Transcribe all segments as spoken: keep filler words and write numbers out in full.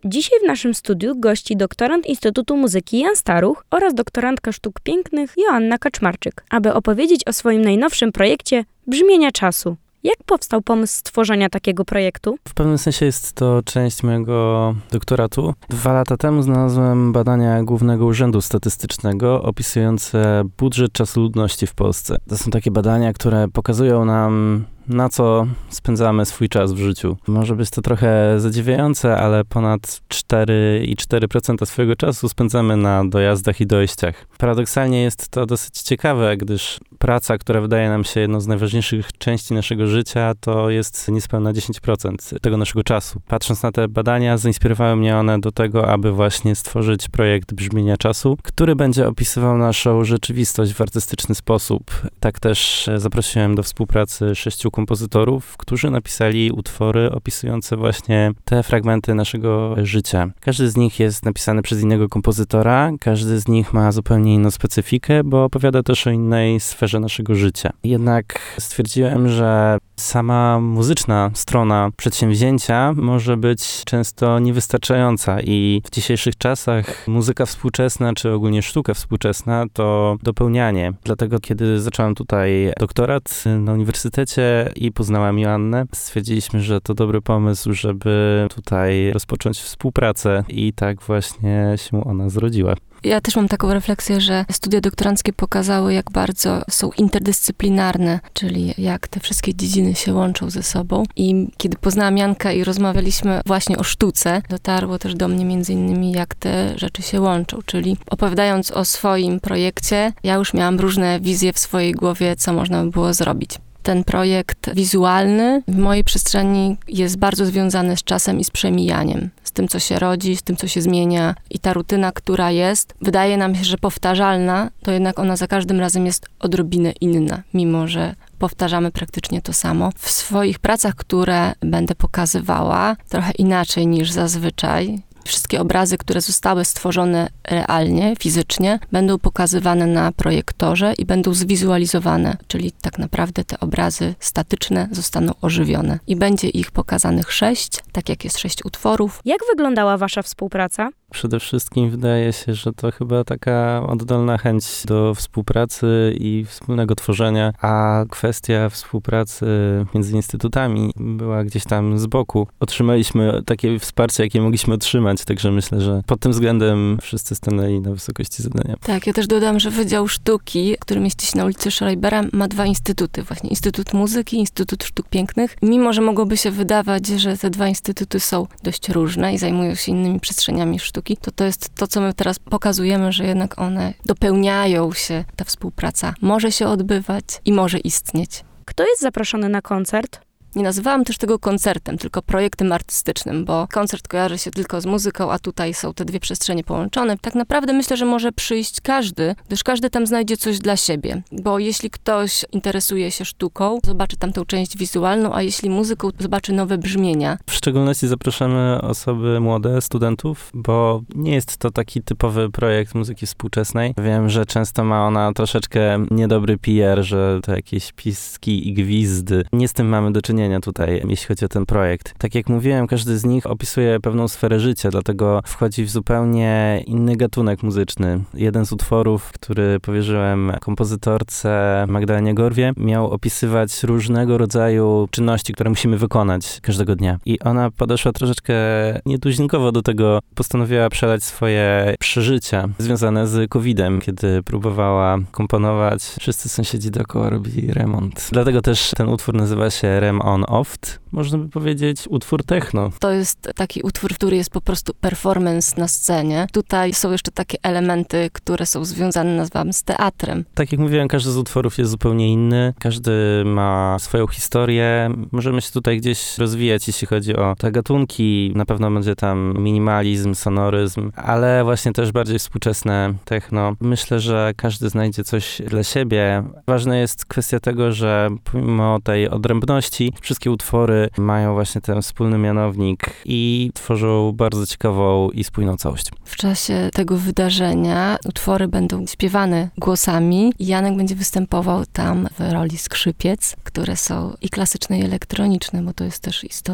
Dzisiaj w naszym studiu gości doktorant Instytutu Muzyki Jan Staruch oraz doktorantka sztuk pięknych Joanna Kaczmarczyk, aby opowiedzieć o swoim najnowszym projekcie Brzmienia czasu. Jak powstał pomysł stworzenia takiego projektu? W pewnym sensie jest to część mojego doktoratu. Dwa lata temu znalazłem badania Głównego Urzędu Statystycznego opisujące budżet czasu ludności w Polsce. To są takie badania, które pokazują nam, na co spędzamy swój czas w życiu. Może być to trochę zadziwiające, ale ponad cztery przecinek cztery procent swojego czasu spędzamy na dojazdach i dojściach. Paradoksalnie jest to dosyć ciekawe, gdyż praca, która wydaje nam się jedną z najważniejszych części naszego życia, to jest niespełna dziesięć procent tego naszego czasu. Patrząc na te badania, zainspirowały mnie one do tego, aby właśnie stworzyć projekt Brzmienia czasu, który będzie opisywał naszą rzeczywistość w artystyczny sposób. Tak też zaprosiłem do współpracy sześciu kompozytorów, którzy napisali utwory opisujące właśnie te fragmenty naszego życia. Każdy z nich jest napisany przez innego kompozytora, każdy z nich ma zupełnie inną specyfikę, bo opowiada też o innej sferze naszego życia. Jednak stwierdziłem, że sama muzyczna strona przedsięwzięcia może być często niewystarczająca i w dzisiejszych czasach muzyka współczesna, czy ogólnie sztuka współczesna to dopełnianie. Dlatego kiedy zacząłem tutaj doktorat na uniwersytecie i poznałem Joannę, stwierdziliśmy, że to dobry pomysł, żeby tutaj rozpocząć współpracę i tak właśnie się ona zrodziła. Ja też mam taką refleksję, że studia doktoranckie pokazały, jak bardzo są interdyscyplinarne, czyli jak te wszystkie dziedziny się łączą ze sobą. I kiedy poznałam Jankę i rozmawialiśmy właśnie o sztuce, dotarło też do mnie między innymi, jak te rzeczy się łączą. Czyli opowiadając o swoim projekcie, ja już miałam różne wizje w swojej głowie, co można by było zrobić. Ten projekt wizualny w mojej przestrzeni jest bardzo związany z czasem i z przemijaniem. Z tym, co się rodzi, z tym, co się zmienia. I ta rutyna, która jest, wydaje nam się, że powtarzalna, to jednak ona za każdym razem jest odrobinę inna, mimo że powtarzamy praktycznie to samo. W swoich pracach, które będę pokazywała, trochę inaczej niż zazwyczaj, wszystkie obrazy, które zostały stworzone realnie, fizycznie, będą pokazywane na projektorze i będą zwizualizowane, czyli tak naprawdę te obrazy statyczne zostaną ożywione. I będzie ich pokazanych sześć, tak jak jest sześć utworów. Jak wyglądała wasza współpraca? Przede wszystkim wydaje się, że to chyba taka oddolna chęć do współpracy i wspólnego tworzenia, a kwestia współpracy między instytutami była gdzieś tam z boku. Otrzymaliśmy takie wsparcie, jakie mogliśmy otrzymać, także myślę, że pod tym względem wszyscy stanęli na wysokości zadania. Tak, ja też dodam, że Wydział Sztuki, który mieści się na ulicy Schreibera, ma dwa instytuty, właśnie Instytut Muzyki, Instytut Sztuk Pięknych. Mimo że mogłoby się wydawać, że te dwa instytuty są dość różne i zajmują się innymi przestrzeniami sztuki, to to jest to, co my teraz pokazujemy, że jednak one dopełniają się, ta współpraca może się odbywać i może istnieć. Kto jest zaproszony na koncert? Nie nazywałam też tego koncertem, tylko projektem artystycznym, bo koncert kojarzy się tylko z muzyką, a tutaj są te dwie przestrzenie połączone. Tak naprawdę myślę, że może przyjść każdy, gdyż każdy tam znajdzie coś dla siebie. Bo jeśli ktoś interesuje się sztuką, zobaczy tam tą część wizualną, a jeśli muzyką, zobaczy nowe brzmienia. W szczególności zapraszamy osoby młode, studentów, bo nie jest to taki typowy projekt muzyki współczesnej. Wiem, że często ma ona troszeczkę niedobry P R, że to jakieś piski i gwizdy. Nie z tym mamy do czynienia tutaj, jeśli chodzi o ten projekt. Tak jak mówiłem, każdy z nich opisuje pewną sferę życia, dlatego wchodzi w zupełnie inny gatunek muzyczny. Jeden z utworów, który powierzyłem kompozytorce Magdalenie Gorwie, miał opisywać różnego rodzaju czynności, które musimy wykonać każdego dnia. I ona podeszła troszeczkę nietuzinkowo do tego, postanowiła przelać swoje przeżycia związane z kowidem, kiedy próbowała komponować. Wszyscy sąsiedzi dookoła robili remont. Dlatego też ten utwór nazywa się Rem on Oft. Można by powiedzieć utwór techno. To jest taki utwór, który jest po prostu performance na scenie. Tutaj są jeszcze takie elementy, które są związane, nazywam, z teatrem. Tak jak mówiłem, każdy z utworów jest zupełnie inny. Każdy ma swoją historię. Możemy się tutaj gdzieś rozwijać, jeśli chodzi o te gatunki. Na pewno będzie tam minimalizm, sonoryzm, ale właśnie też bardziej współczesne techno. Myślę, że każdy znajdzie coś dla siebie. Ważna jest kwestia tego, że pomimo tej odrębności, wszystkie utwory mają właśnie ten wspólny mianownik i tworzą bardzo ciekawą i spójną całość. W czasie tego wydarzenia utwory będą śpiewane głosami i Janek będzie występował tam w roli skrzypiec, które są i klasyczne, i elektroniczne, bo to jest też istotne.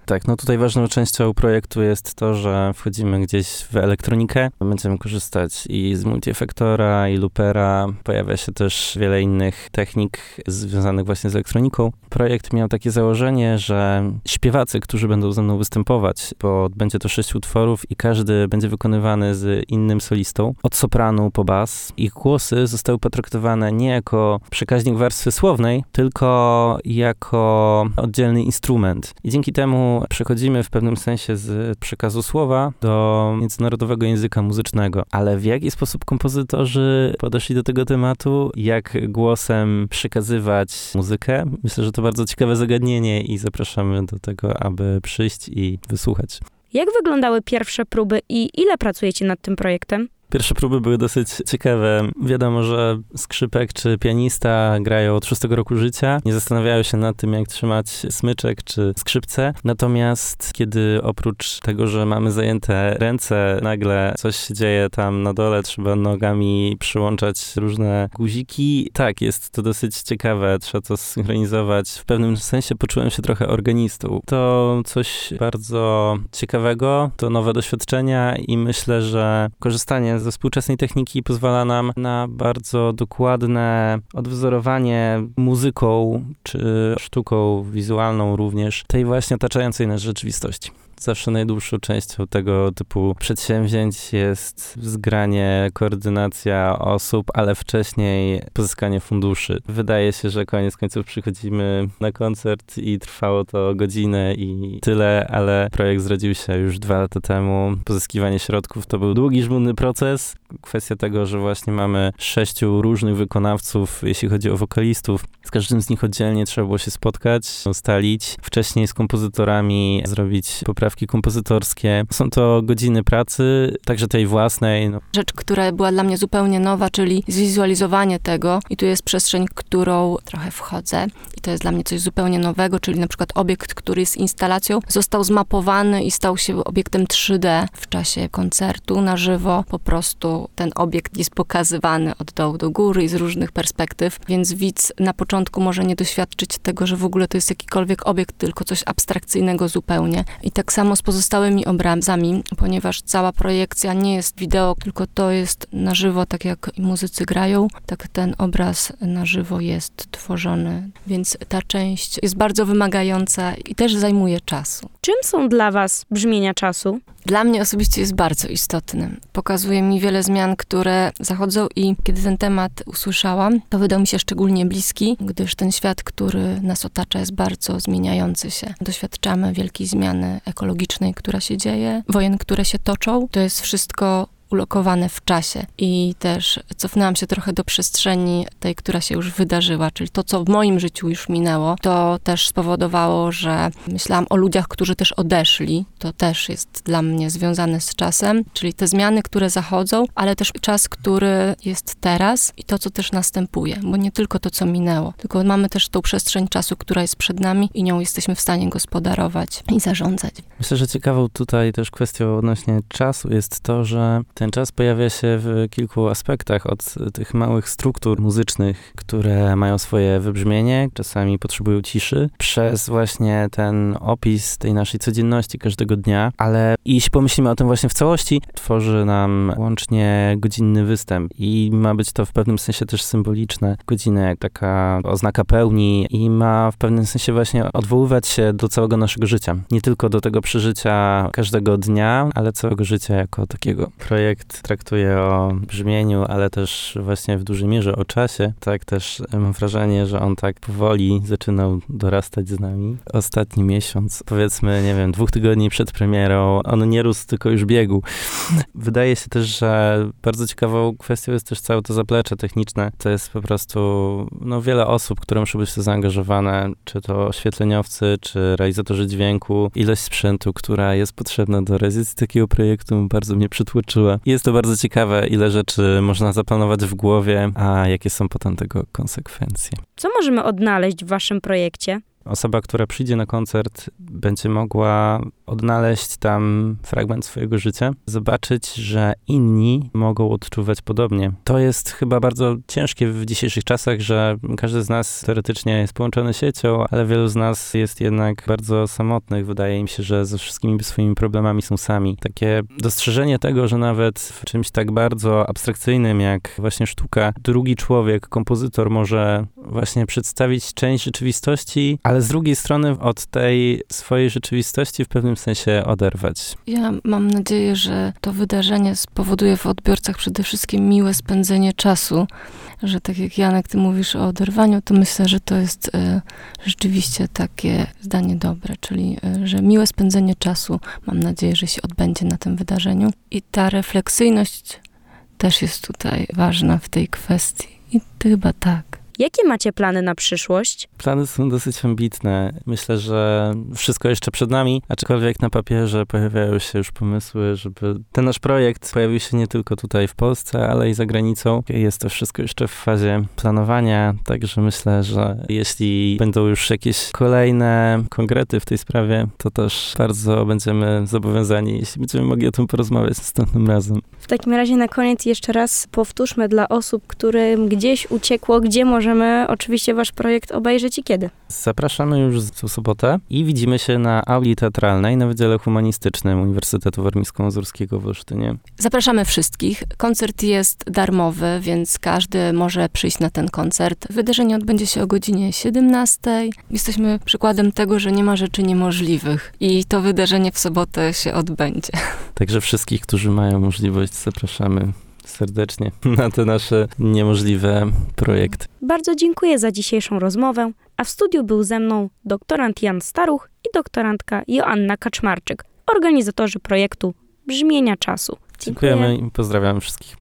Tak, no tutaj ważną częścią projektu jest to, że wchodzimy gdzieś w elektronikę. Będziemy korzystać i z multiefektora, i loopera. Pojawia się też wiele innych technik związanych właśnie z elektroniką. Projekt miał takie założenie, że śpiewacy, którzy będą ze mną występować, bo będzie to sześć utworów i każdy będzie wykonywany z innym solistą, od sopranu po bas. Ich głosy zostały potraktowane nie jako przekaźnik warstwy słownej, tylko jako oddzielny instrument. I dzięki temu przechodzimy w pewnym sensie z przekazu słowa do międzynarodowego języka muzycznego. Ale w jaki sposób kompozytorzy podeszli do tego tematu, jak głosem przekazywać muzykę? Myślę, że to bardzo ciekawe zagadnienie i zapraszamy do tego, aby przyjść i wysłuchać. Jak wyglądały pierwsze próby i ile pracujecie nad tym projektem? Pierwsze próby były dosyć ciekawe. Wiadomo, że skrzypek czy pianista grają od szóstego roku życia. Nie zastanawiają się nad tym, jak trzymać smyczek czy skrzypce. Natomiast kiedy oprócz tego, że mamy zajęte ręce, nagle coś się dzieje tam na dole, trzeba nogami przyłączać różne guziki. Tak, jest to dosyć ciekawe. Trzeba to synchronizować. W pewnym sensie poczułem się trochę organistą. To coś bardzo ciekawego, to nowe doświadczenia i myślę, że korzystanie ze współczesnej techniki pozwala nam na bardzo dokładne odwzorowanie muzyką czy sztuką wizualną również tej właśnie otaczającej nas rzeczywistości. Zawsze najdłuższą częścią tego typu przedsięwzięć jest zgranie, koordynacja osób, ale wcześniej pozyskanie funduszy. Wydaje się, że koniec końców przychodzimy na koncert i trwało to godzinę i tyle, ale projekt zrodził się już dwa lata temu. Pozyskiwanie środków to był długi, żmudny proces. Kwestia tego, że właśnie mamy sześciu różnych wykonawców, jeśli chodzi o wokalistów. Z każdym z nich oddzielnie trzeba było się spotkać, ustalić, wcześniej z kompozytorami zrobić poprawki kompozytorskie. Są to godziny pracy, także tej własnej. No. Rzecz, która była dla mnie zupełnie nowa, czyli zwizualizowanie tego i tu jest przestrzeń, którą trochę wchodzę i to jest dla mnie coś zupełnie nowego, czyli na przykład obiekt, który jest instalacją, został zmapowany i stał się obiektem trzy D w czasie koncertu na żywo. Po prostu ten obiekt jest pokazywany od dołu do góry i z różnych perspektyw, więc widz na początku może nie doświadczyć tego, że w ogóle to jest jakikolwiek obiekt, tylko coś abstrakcyjnego zupełnie. I tak samo z pozostałymi obrazami, ponieważ cała projekcja nie jest wideo, tylko to jest na żywo, tak jak muzycy grają, tak ten obraz na żywo jest tworzony, więc ta część jest bardzo wymagająca i też zajmuje czasu. Czym są dla was brzmienia czasu? Dla mnie osobiście jest bardzo istotny. Pokazuje mi wiele zmian, które zachodzą i kiedy ten temat usłyszałam, to wydał mi się szczególnie bliski, gdyż ten świat, który nas otacza, jest bardzo zmieniający się. Doświadczamy wielkiej zmiany ekologicznej, która się dzieje, wojen, które się toczą. To jest wszystko ulokowane w czasie i też cofnęłam się trochę do przestrzeni tej, która się już wydarzyła, czyli to, co w moim życiu już minęło, to też spowodowało, że myślałam o ludziach, którzy też odeszli. To też jest dla mnie związane z czasem, czyli te zmiany, które zachodzą, ale też czas, który jest teraz i to, co też następuje, bo nie tylko to, co minęło, tylko mamy też tą przestrzeń czasu, która jest przed nami i nią jesteśmy w stanie gospodarować i zarządzać. Myślę, że ciekawą tutaj też kwestią odnośnie czasu jest to, że ten czas pojawia się w kilku aspektach, od tych małych struktur muzycznych, które mają swoje wybrzmienie, czasami potrzebują ciszy, przez właśnie ten opis tej naszej codzienności każdego dnia, ale jeśli pomyślimy o tym właśnie w całości, tworzy nam łącznie godzinny występ i ma być to w pewnym sensie też symboliczne. Godzina jak taka oznaka pełni i ma w pewnym sensie właśnie odwoływać się do całego naszego życia. Nie tylko do tego przeżycia każdego dnia, ale całego życia jako takiego. Projekt traktuje o brzmieniu, ale też właśnie w dużej mierze o czasie. Tak też mam wrażenie, że on tak powoli zaczynał dorastać z nami. Ostatni miesiąc, powiedzmy, nie wiem, dwóch tygodni przed premierą, on nie rósł, tylko już biegł. Wydaje się też, że bardzo ciekawą kwestią jest też całe to zaplecze techniczne. To jest po prostu, no, wiele osób, które muszą być w to zaangażowane, czy to oświetleniowcy, czy realizatorzy dźwięku. Ilość sprzętu, która jest potrzebna do realizacji takiego projektu, bardzo mnie przytłoczyła. Jest to bardzo ciekawe, ile rzeczy można zaplanować w głowie, a jakie są potem tego konsekwencje. Co możemy odnaleźć w waszym projekcie? Osoba, która przyjdzie na koncert, będzie mogła odnaleźć tam fragment swojego życia, zobaczyć, że inni mogą odczuwać podobnie. To jest chyba bardzo ciężkie w dzisiejszych czasach, że każdy z nas teoretycznie jest połączony siecią, ale wielu z nas jest jednak bardzo samotnych. Wydaje im się, że ze wszystkimi swoimi problemami są sami. Takie dostrzeżenie tego, że nawet w czymś tak bardzo abstrakcyjnym jak właśnie sztuka, drugi człowiek, kompozytor może właśnie przedstawić część rzeczywistości, ale z drugiej strony od tej swojej rzeczywistości w pewnym sensie oderwać. Ja mam nadzieję, że to wydarzenie spowoduje w odbiorcach przede wszystkim miłe spędzenie czasu, że tak jak Janek, ty mówisz o oderwaniu, to myślę, że to jest y, rzeczywiście takie zdanie dobre, czyli y, że miłe spędzenie czasu, mam nadzieję, że się odbędzie na tym wydarzeniu. I ta refleksyjność też jest tutaj ważna w tej kwestii. I chyba tak. Jakie macie plany na przyszłość? Plany są dosyć ambitne. Myślę, że wszystko jeszcze przed nami, aczkolwiek na papierze pojawiają się już pomysły, żeby ten nasz projekt pojawił się nie tylko tutaj w Polsce, ale i za granicą. Jest to wszystko jeszcze w fazie planowania, także myślę, że jeśli będą już jakieś kolejne konkrety w tej sprawie, to też bardzo będziemy zobowiązani, jeśli będziemy mogli o tym porozmawiać następnym razem. W takim razie na koniec jeszcze raz powtórzmy dla osób, którym gdzieś uciekło, gdzie możemy oczywiście wasz projekt obejrzeć i kiedy. Zapraszamy już w sobotę i widzimy się na auli teatralnej na Wydziale Humanistycznym Uniwersytetu Warmińsko-Mazurskiego w Olsztynie. Zapraszamy wszystkich. Koncert jest darmowy, więc każdy może przyjść na ten koncert. Wydarzenie odbędzie się o godzinie siedemnastej. Jesteśmy przykładem tego, że nie ma rzeczy niemożliwych i to wydarzenie w sobotę się odbędzie. Także wszystkich, którzy mają możliwość, zapraszamy serdecznie na te nasze niemożliwe projekty. Bardzo dziękuję za dzisiejszą rozmowę, a w studiu był ze mną doktorant Jan Staruch i doktorantka Joanna Kaczmarczyk, organizatorzy projektu Brzmienia Czasu. Dziękuję. Dziękujemy i pozdrawiam wszystkich.